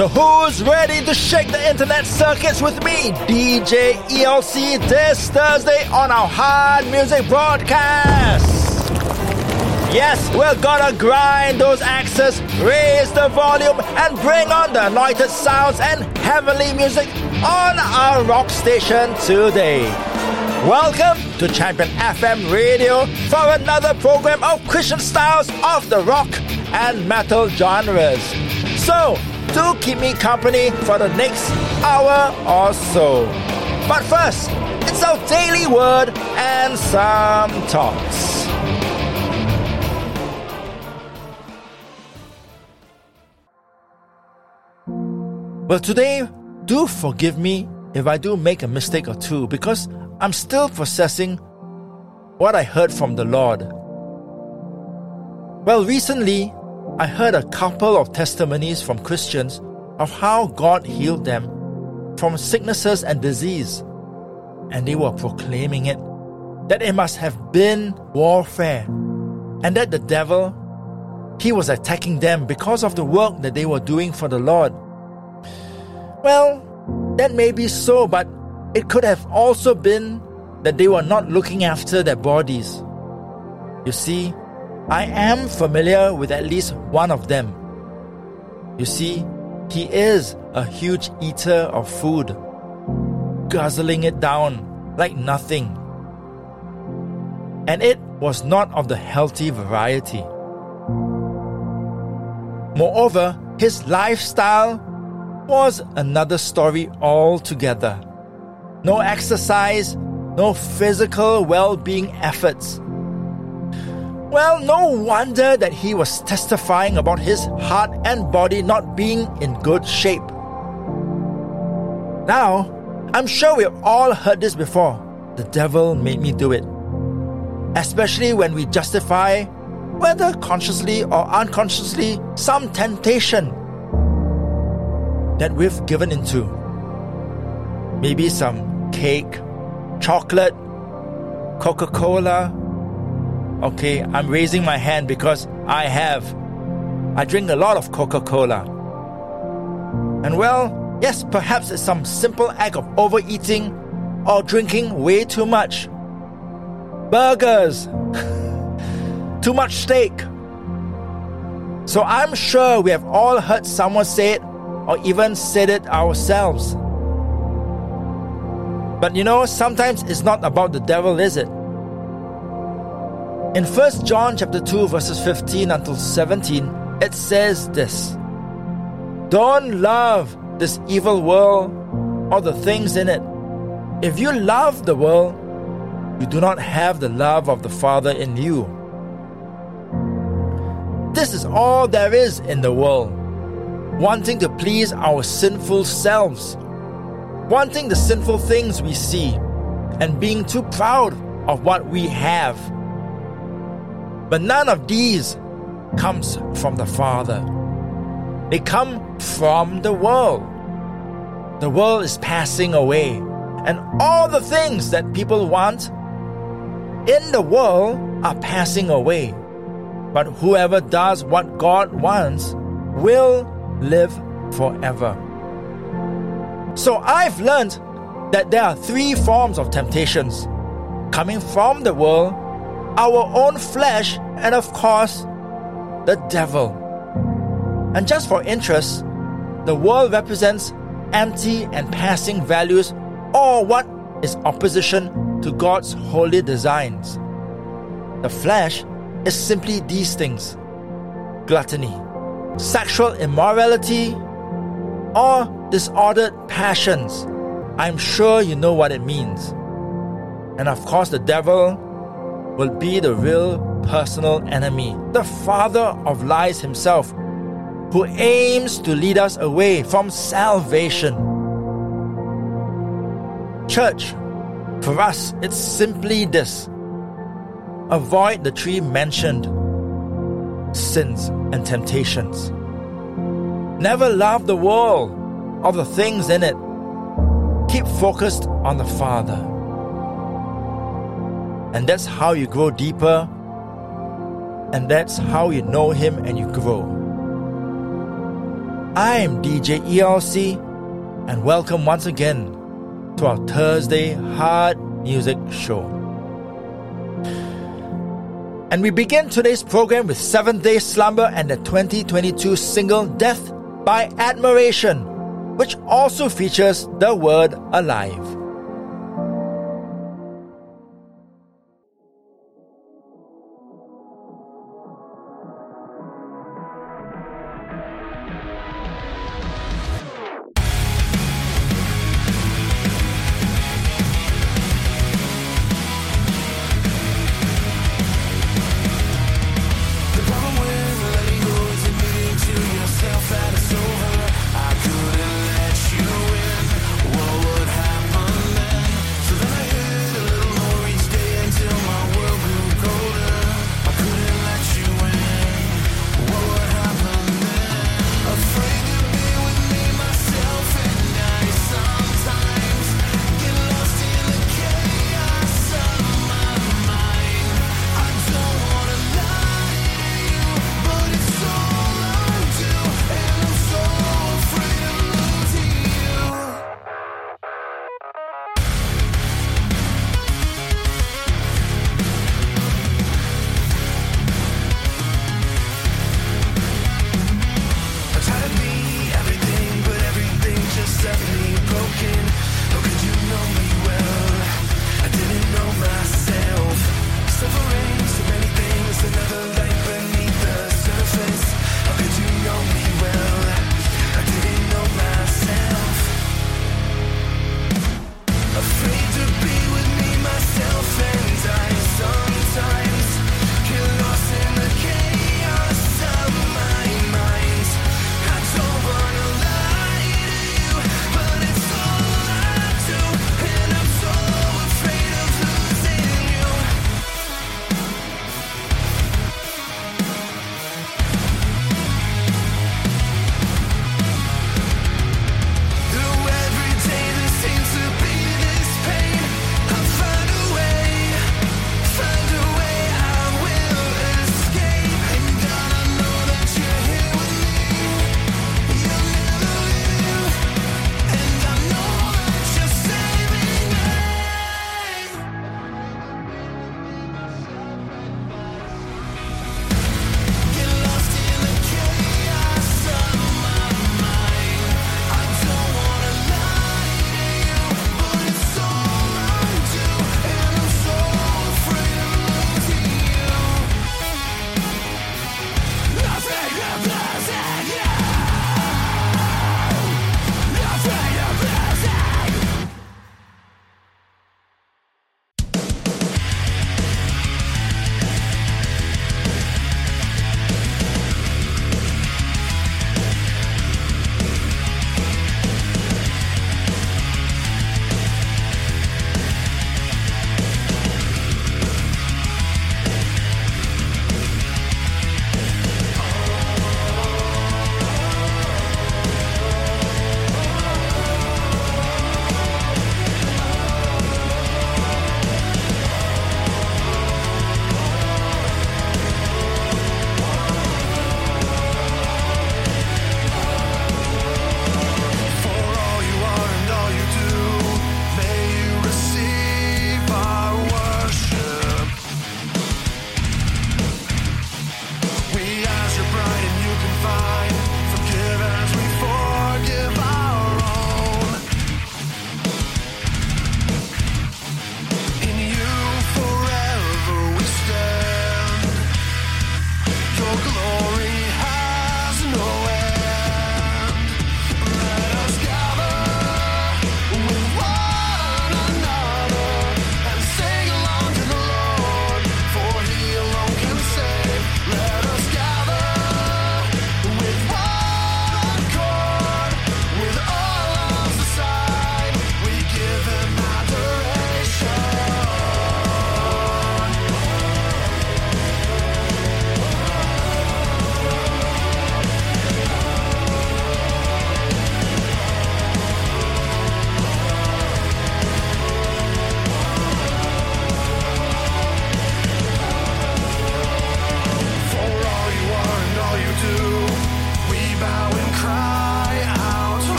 So who's ready to shake the internet circuits with me, DJ ELC, this Thursday on our hard music broadcast? Yes, we're gonna grind those axes, raise the volume, and bring on the anointed sounds and heavenly music on our rock station today. Welcome to Champion FM Radio for another program of Christian styles of the rock and metal genres. So, do keep me company for the next hour or so. But first, it's our daily word and some thoughts. Well, today, do forgive me if I do make a mistake or two, because I'm still processing what I heard from the Lord. Well, recently, I heard a couple of testimonies from Christians of how God healed them from sicknesses and disease. And they were proclaiming it, that it must have been warfare, and that the devil, he was attacking them because of the work that they were doing for the Lord. Well, that may be so, but it could have also been that they were not looking after their bodies. You see, I am familiar with at least one of them. You see, he is a huge eater of food, guzzling it down like nothing. And it was not of the healthy variety. Moreover, his lifestyle was another story altogether. No exercise, no physical well-being efforts. Well, no wonder that he was testifying about his heart and body not being in good shape. Now, I'm sure we've all heard this before. The devil made me do it. Especially when we justify, whether consciously or unconsciously, some temptation that we've given into. Maybe some cake, chocolate, Coca-Cola. Okay, I'm raising my hand because I drink a lot of Coca-Cola. And well, yes, perhaps it's some simple act of overeating or drinking way too much. Burgers, too much steak. So I'm sure we have all heard someone say it or even said it ourselves. But you know, sometimes it's not about the devil, is it? In 1 John chapter 2 verses 15 until 17, it says this: Don't love this evil world or the things in it. If you love the world, you do not have the love of the Father in you. This is all there is in the world. Wanting to please our sinful selves, wanting the sinful things we see, and being too proud of what we have. But none of these comes from the Father. They come from the world. The world is passing away, and all the things that people want in the world are passing away. But whoever does what God wants will live forever. So I've learned that there are three forms of temptations coming from the world, our own flesh, and of course, the devil. And just for interest, the world represents empty and passing values, or what is opposition to God's holy designs. The flesh is simply these things: gluttony, sexual immorality, or disordered passions. I'm sure you know what it means. And of course, the devil will be the real personal enemy, the father of lies himself, who aims to lead us away from salvation. Church, for us, it's simply this: avoid the three mentioned sins and temptations. Never love the world or the things in it. Keep focused on the Father. And that's how you grow deeper, and that's how you know Him and you grow. I'm DJ ELC, and welcome once again to our Thursday Hard Music Show. And we begin today's program with Seventh Day Slumber and the 2022 single Death by Admiration, which also features the word alive. That it's over, I couldn't let you in. What would happen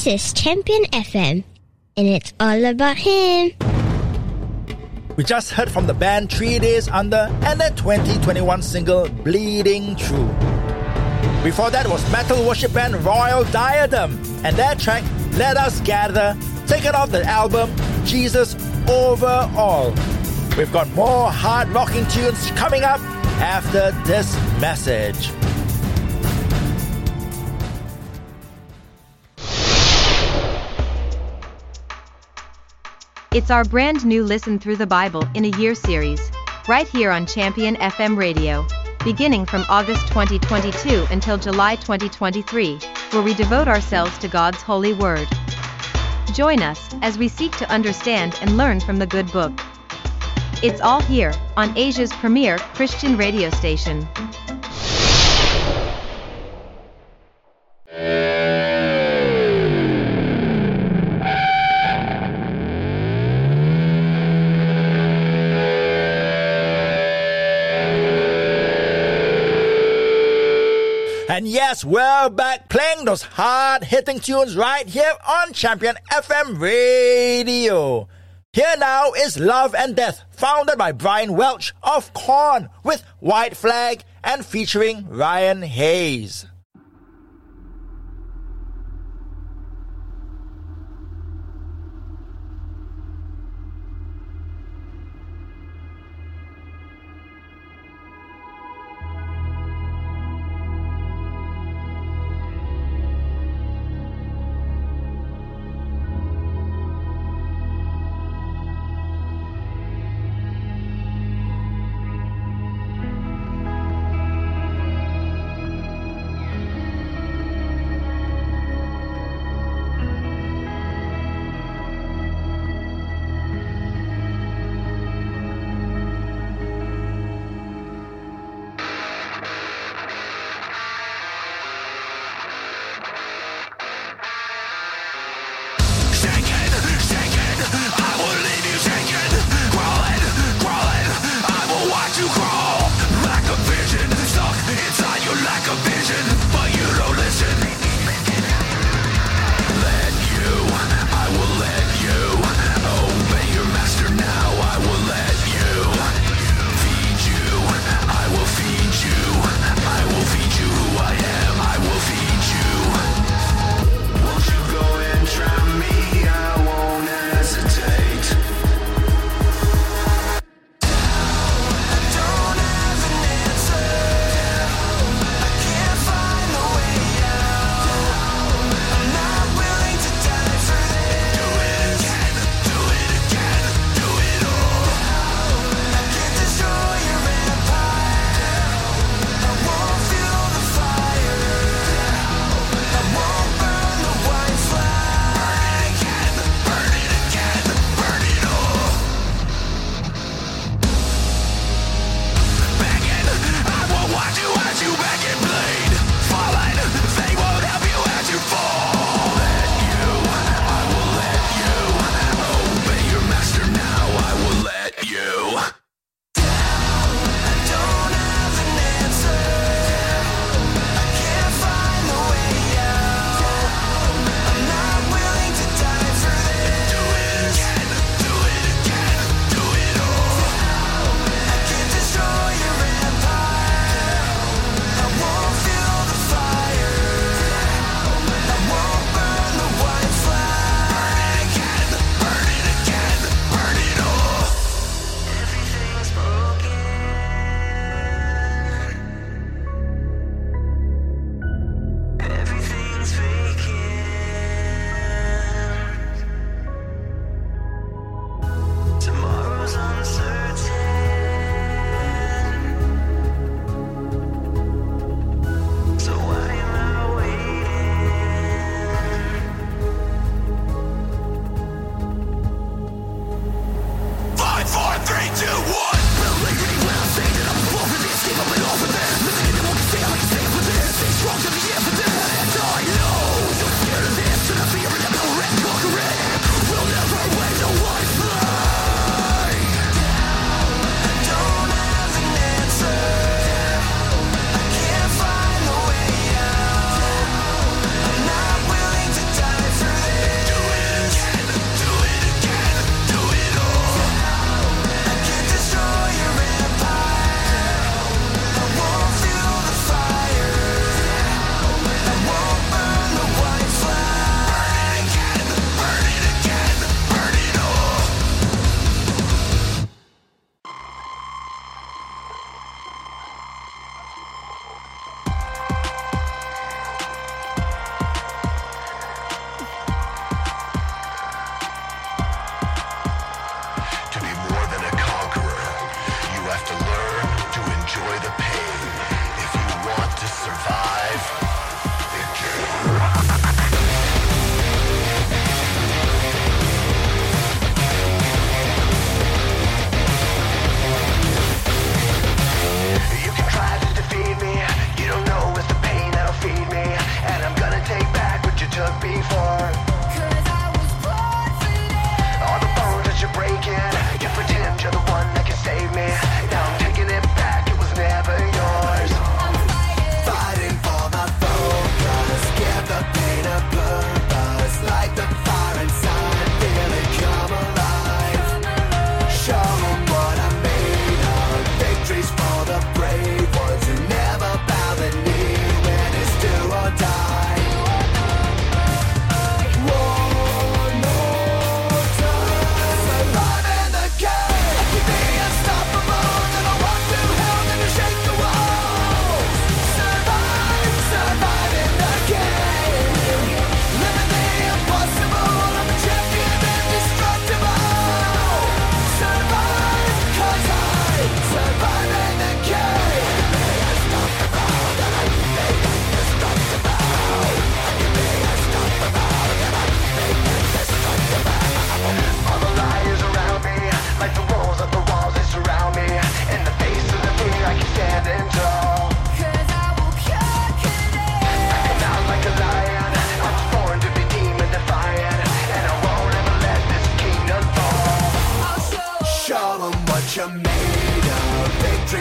This is Champion FM, and it's all about him. We just heard from the band 3 Days Under and their 2021 single Bleeding True. Before that was metal worship band Royal Diadem and their track Let Us Gather, taken off the album Jesus Over All. We've got more hard rocking tunes coming up after this message. It's our brand new Listen Through the Bible in a Year series, right here on Champion FM Radio, beginning from August 2022 until July 2023, where we devote ourselves to God's holy word. Join us as we seek to understand and learn from the good book. It's all here, on Asia's premier Christian radio station. And yes, we're back playing those hard-hitting tunes right here on Champion FM Radio. Here now is Love and Death, founded by Brian Welch of Korn, with White Flag and featuring Ryan Hayes.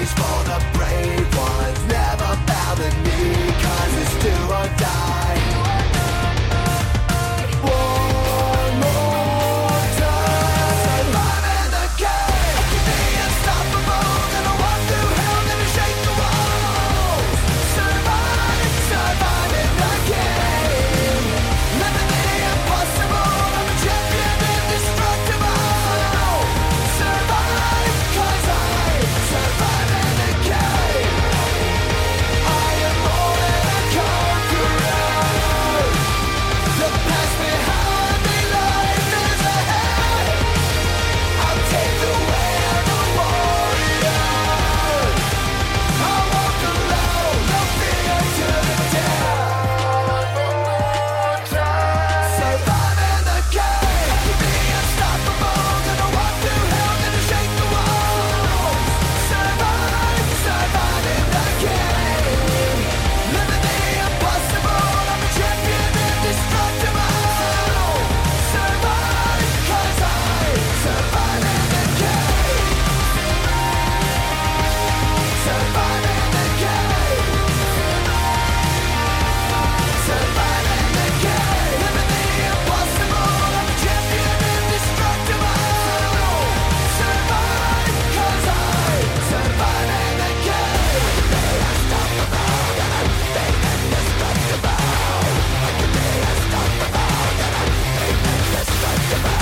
always for the brave ones, never bow the knee, 'cause it's do or die. One more time. Surviving the game, the unstoppable, gonna walk through hell, gonna shake the walls. Surviving the game, living the impossible, I'm a champion indestructible. Survive, 'cause I survive in the game. I am more than a conqueror. The past behind me, life is ahead. I'll take the way of a warrior. I'll walk alone, no fear to the death. Surviving the game, the unstoppable, gonna walk through hell, gonna shake the walls. Surviving the game, living the impossible, I'm a champion indestructible. Survive, 'cause I survive in the game. Survive in the game. Survive in the game, living the impossible, I'm a champion indestructible. Survive, 'cause I survive in the game. Unstoppable, gonna be indestructible. I can be unstoppable, gonna be indestructible.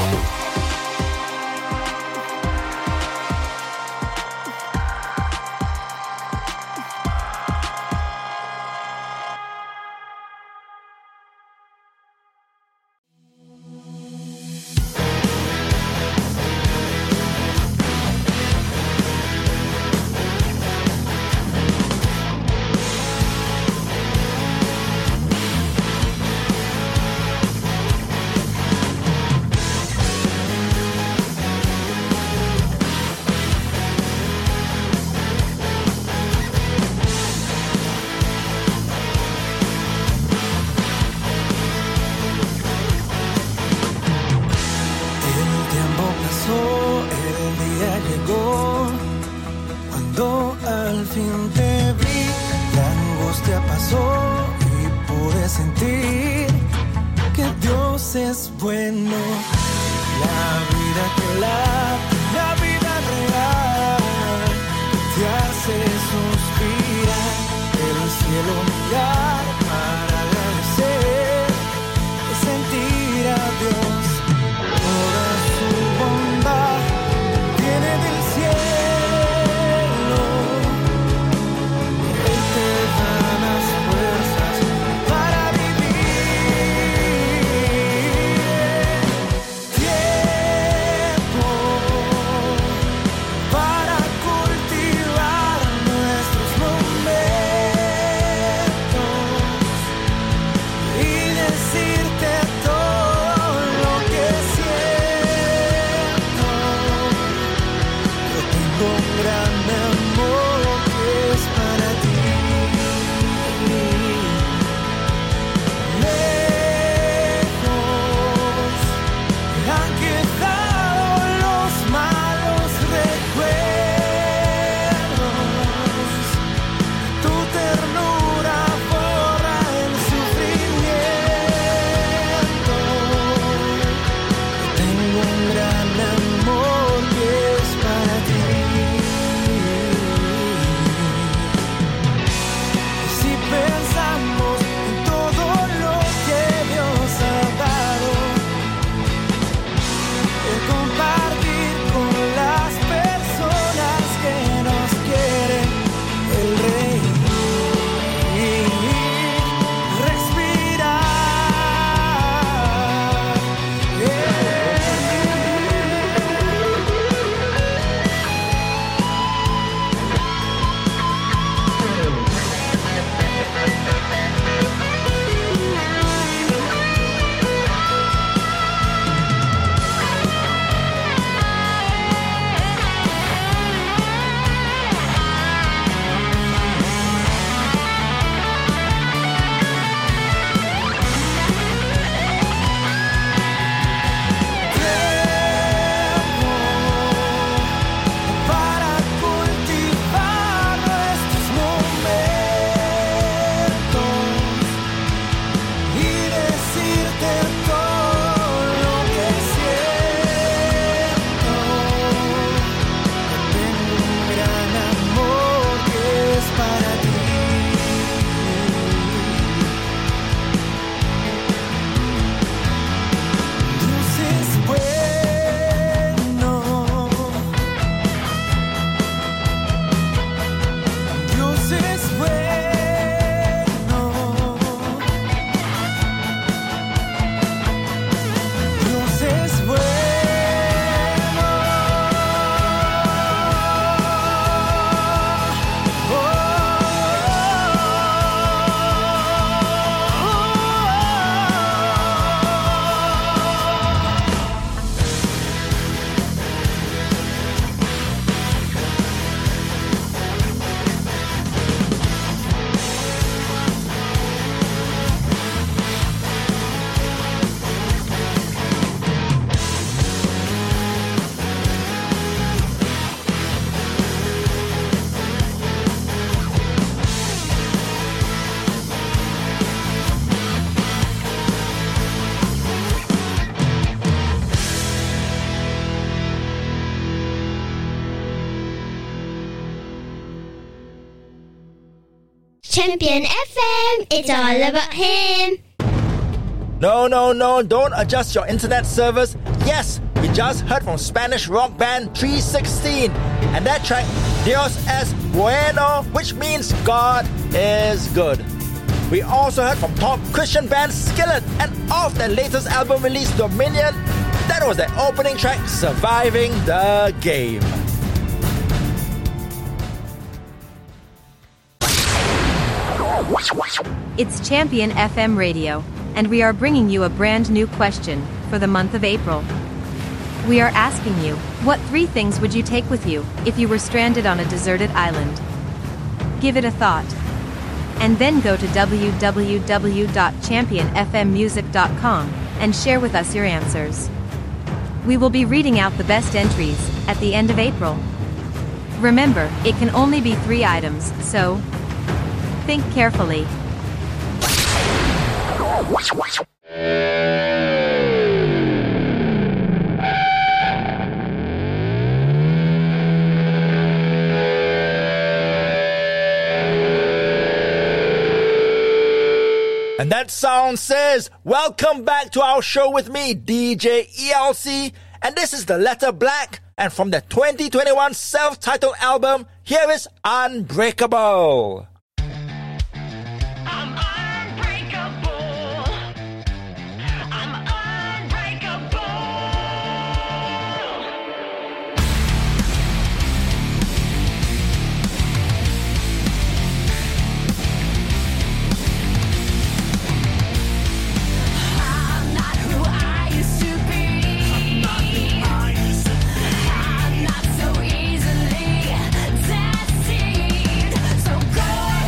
El tiempo pasó, el día llegó, cuando al fin te vi, la angustia pasó y pude sentir que Dios es bueno. La vida que la vida real, te hace suspirar, el cielo mirar para agradecer y sentir a Dios. Toda su bondad viene del cielo. Él te da las fuerzas para vivir. Tiempo para cultivar nuestros momentos. Champion FM, it's all about him. No, don't adjust your internet servers. Yes, we just heard from Spanish rock band 316, and that track, Dios es bueno, which means God is good. We also heard from top Christian band Skillet, and off their latest album release, Dominion, that was their opening track, Surviving the Game. It's Champion FM Radio, and we are bringing you a brand new question for the month of April. We are asking you, what 3 things would you take with you if you were stranded on a deserted island? Give it a thought. And then go to www.championfmmusic.com and share with us your answers. We will be reading out the best entries at the end of April. Remember, it can only be 3 items, so think carefully. And that sound says, welcome back to our show with me, DJ ELC, and this is The Letter Black, and from the 2021 self-titled album, here is Unbreakable. I'm unbreakable. I'm unbreakable. I'm not who I used to be. I'm not so easily deceived. So go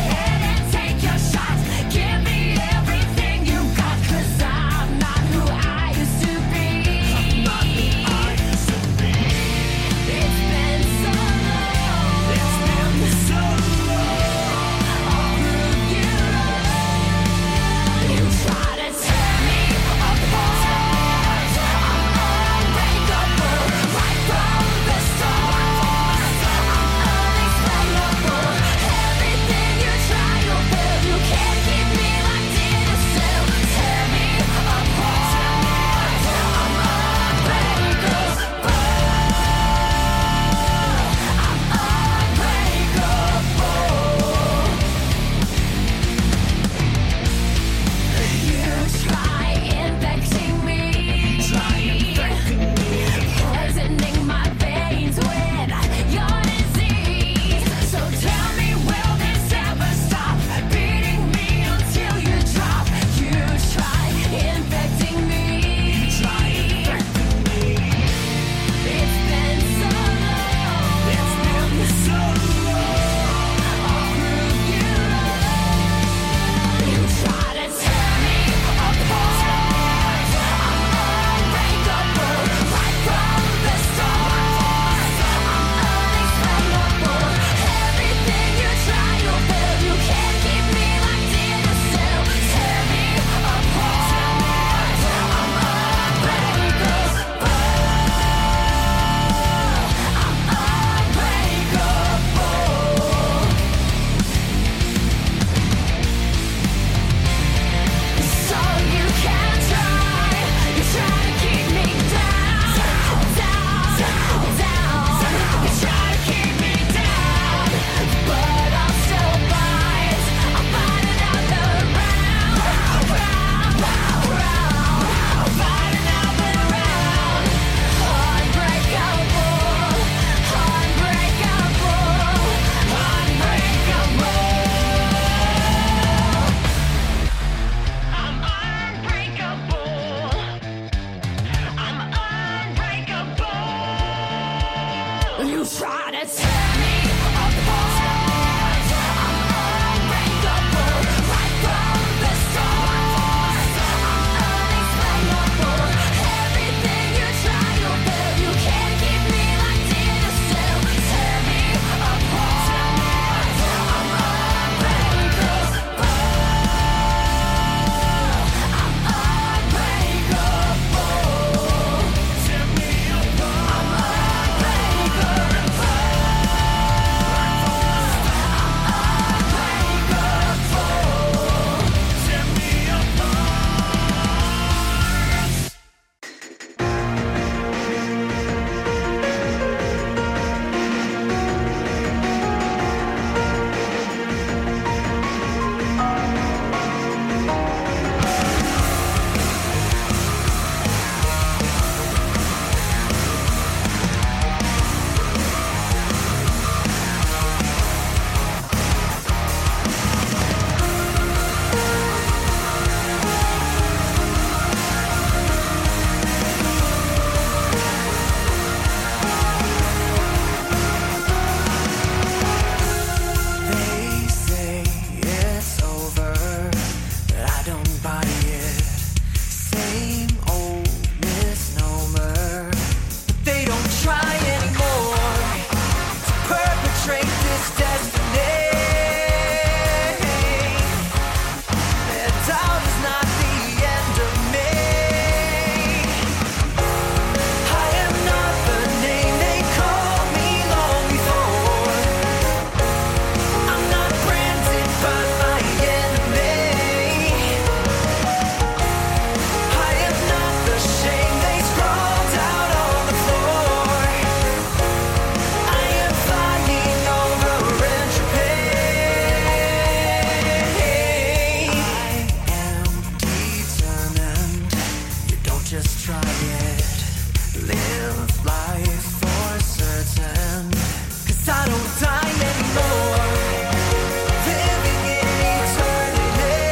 pretend, 'cause I don't die anymore. Living in eternity,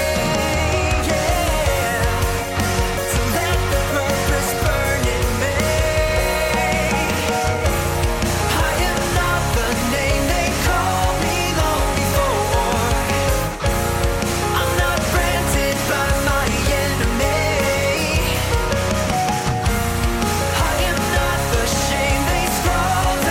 yeah. So let the purpose burn in me. I am not the name they called me long before. I'm not branded by my enemy. I am not the shame they scrawled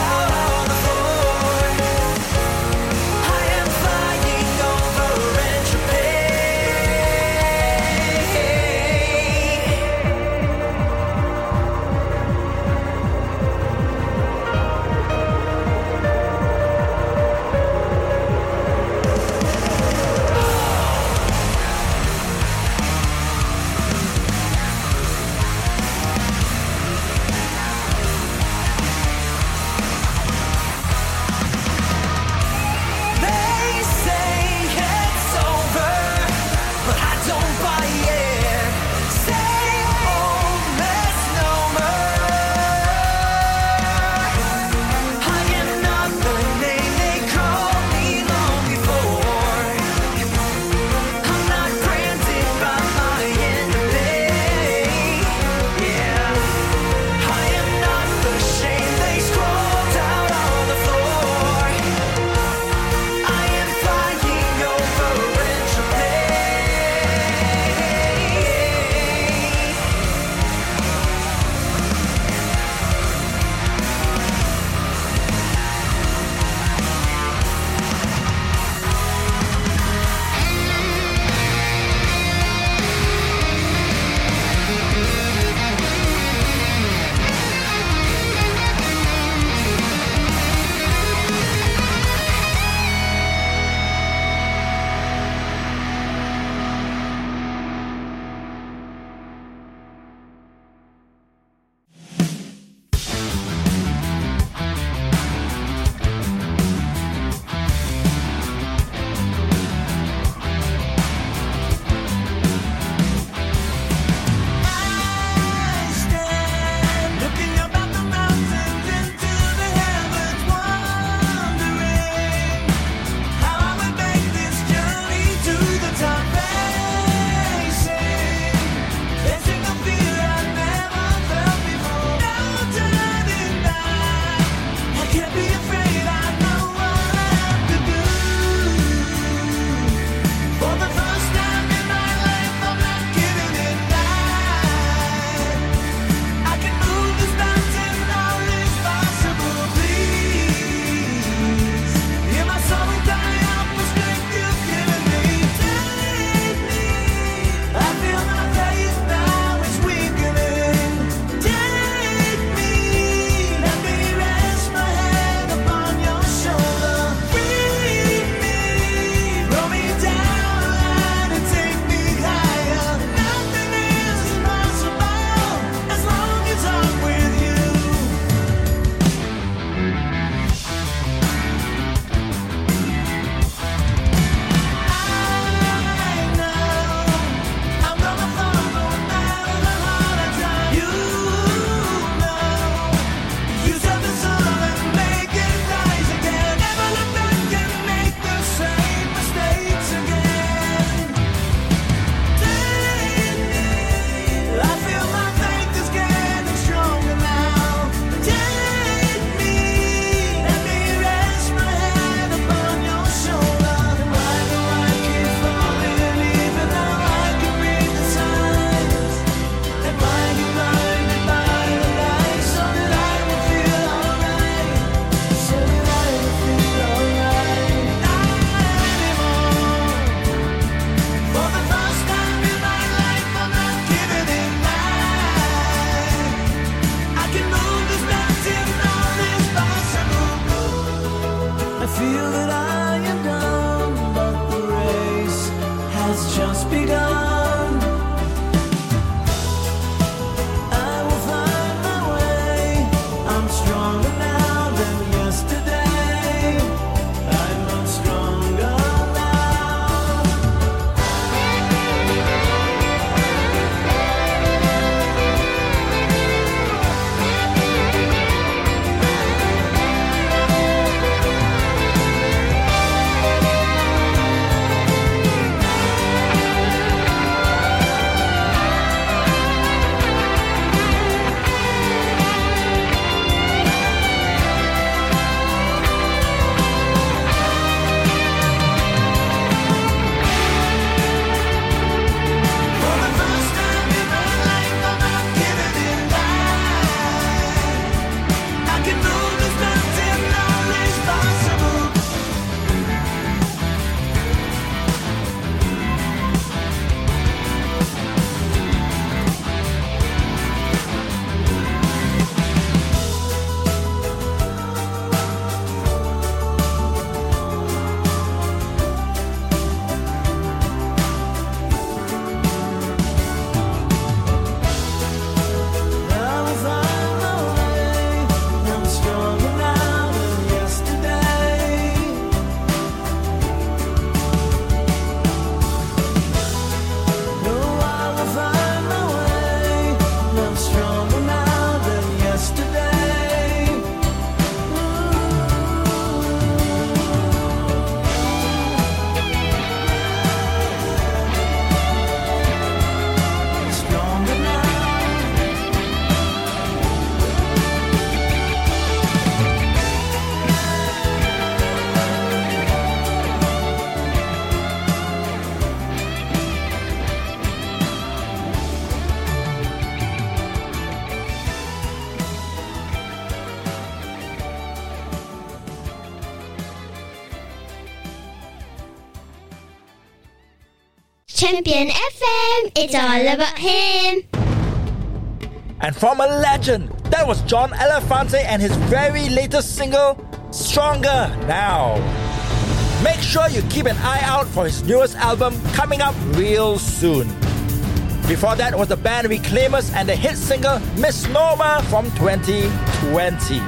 Champion FM, it's all about him. And from a legend, that was John Elefante and his very latest single, Stronger Now. Make sure you keep an eye out for his newest album coming up real soon. Before that was the band Reclaimers and the hit single Misnomer from 2020.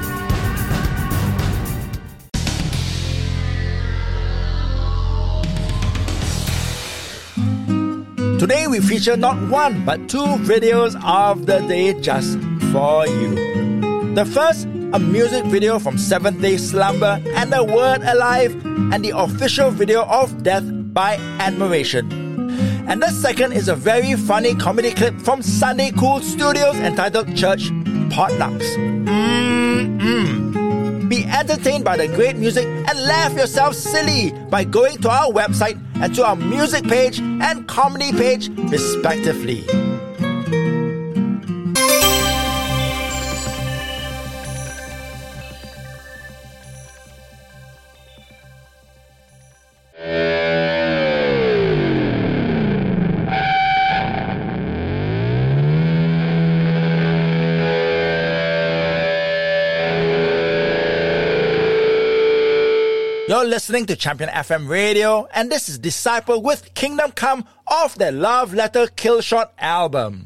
Today we feature not one but two videos of the day just for you. The first, a music video from Seventh Day Slumber and The Word Alive, and the official video of Death by Admiration. And the second is a very funny comedy clip from Sunday Cool Studios entitled Church Potlucks. Be entertained by the great music and laugh yourself silly by going to our website and to our music page and comedy page, respectively. You're listening to Champion FM Radio, and this is Disciple with Kingdom Come off their Love Letter Killshot album.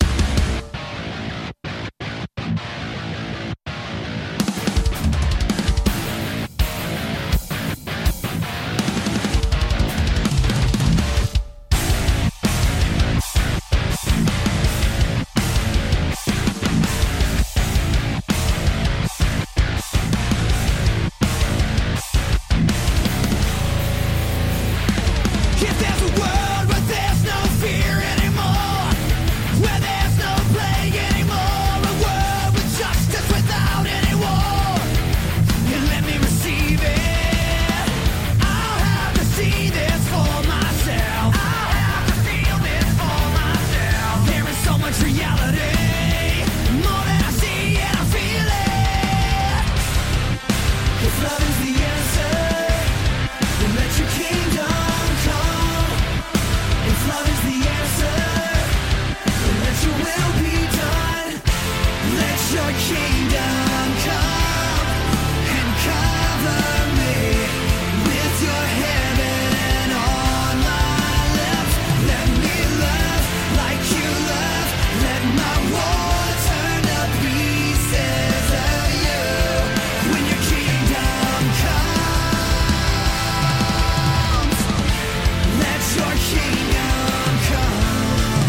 If there's a world where there's no fear anymore, where there's no plague anymore, a world with justice without any war, and let me receive it. I'll have to see this for myself. I'll have to feel this for myself. There is so much reality, more than I see and I feel it. If love is the answer, then let your kingdom come. If love is the answer, then let your will be done. Let your kingdom come and cover me with your heaven on my lips. Let me love like you love. Let my world turn to pieces of you. When your kingdom comes, let your kingdom come.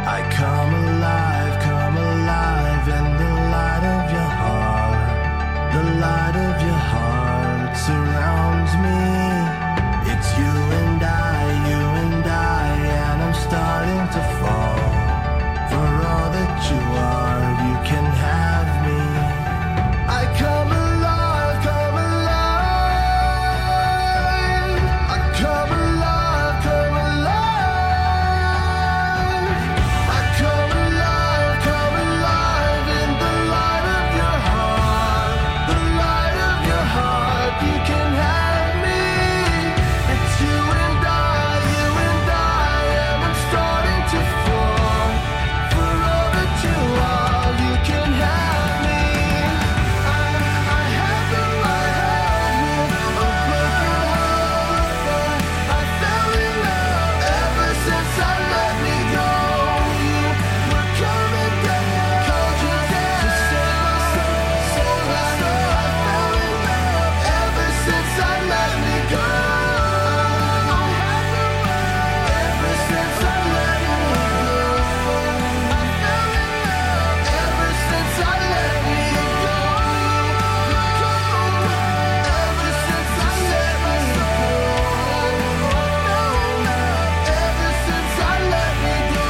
I come alive in the light of your heart. The light of your heart surrounds me. It's you and I, and I'm starting to fall. For all that you are, you can have me. I come alive, come alive. I come alive, come alive. I come alive in the light of your heart. The light of your heart, you can have me. It's you and I, and I'm starting to fall. For all that you are, you can have me. I have the right with a broken heart. I fell in love ever since I let me go. You were coming down, called you down to save my soul. I fell in love ever since I let me go. I had the right ever since I let me go. I fell in love ever since I let me go. Ever since I let me go. Ever since I let me go.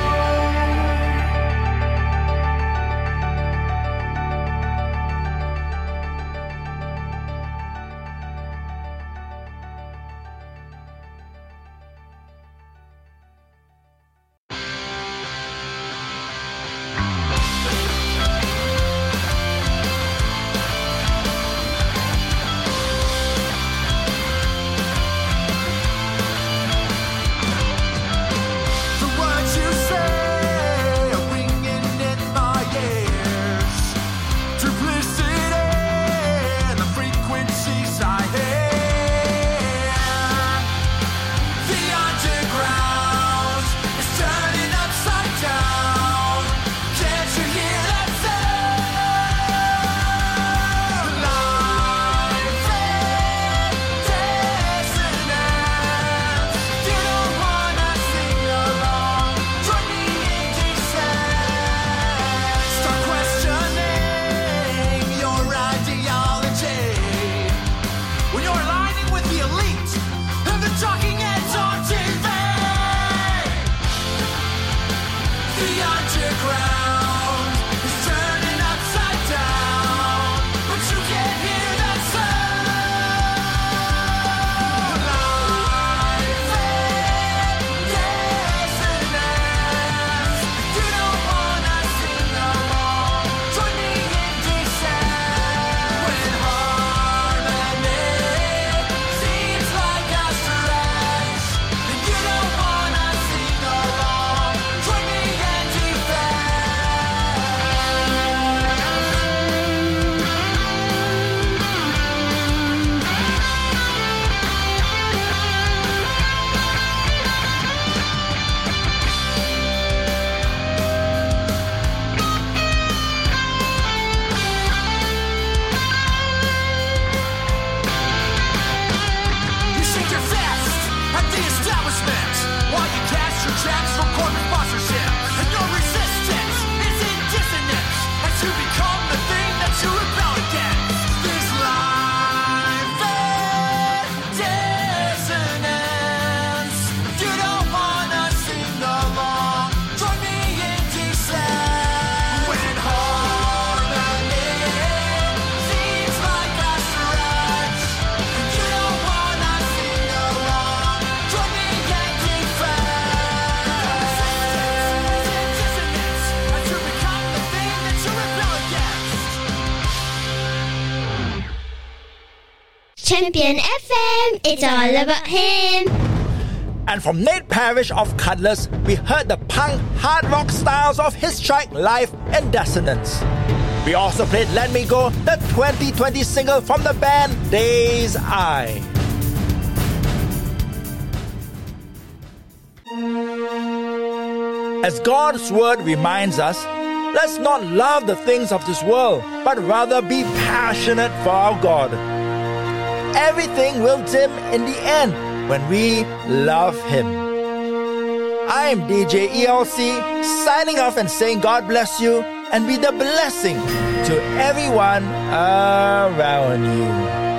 The words you say are ringing in my ears. Duplicity and the frequencies I hear. The underground is turning upside down. Can't you hear that sound? Life and dissonance. You don't wanna sing along. Join me in descent. Start questioning your ideology. When you're aligning with the elite and the talking heads on TV. The underground is turning upside down, but you can't hear that sound. Life and dissonance. You don't wanna sing along. Join me in descent. When harmony seems like a stretch, and you don't wanna sing along. Join me in defense. You shake your fist at the establishment while you cash your checks from corporate sponsorship. And your resistance is in dissonance as you become the thing that you rebel against. This life and dissonance. You don't wanna sing along. Join me in descent. When harmony seems like a stretch, you don't wanna sing along. Join me in defense. Dissonance as you become the thing that you rebel against. Champion FM, it's all about him. And from Nate Parrish of Cutlass, we heard the punk hard rock styles of his track Life and Dissonance. We also played Let Me Go, the 2020 single from the band Days Eye. As God's word reminds us, let's not love the things of this world, but rather be passionate for our God. Everything will dim in the end when we love Him. I am DJ ELC, signing off and saying God bless you and be the blessing to everyone around you.